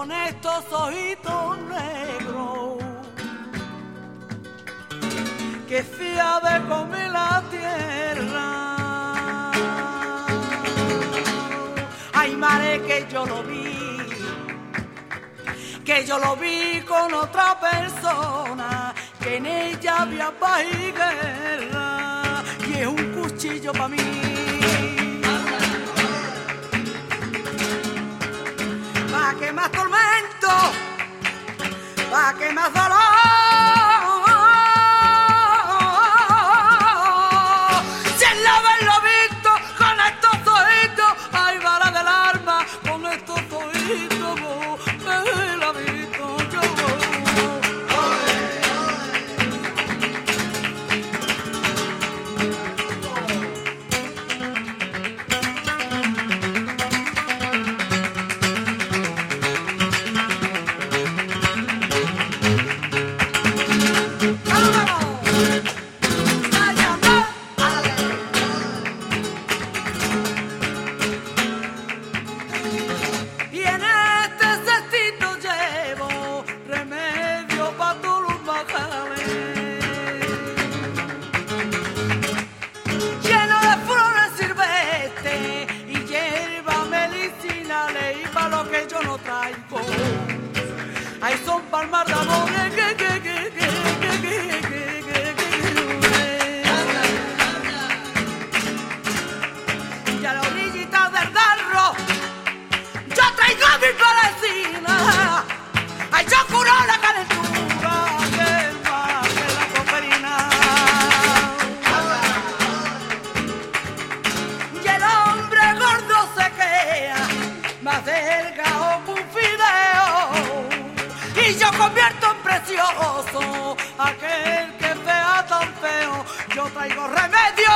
con estos ojitos negros que fía de comer la tierra. Ay, mare, que yo lo vi con otra persona, que en ella había paz y guerra, y es un cuchillo para mí. Pa' que más tormento, pa' que más dolor. Si el haberlo visto con estos ojitos, ay, bala del alma, con estos ojitos, me la he visto yo. Ay, son palmas de amor y a la orillita del Darro yo traigo mi parecina. Ay, yo curo la calentura que más que la coperina. Y el hombre gordo se queda más delgado que un fideo, y yo convierto en precioso aquel que sea tan feo. Yo traigo remedio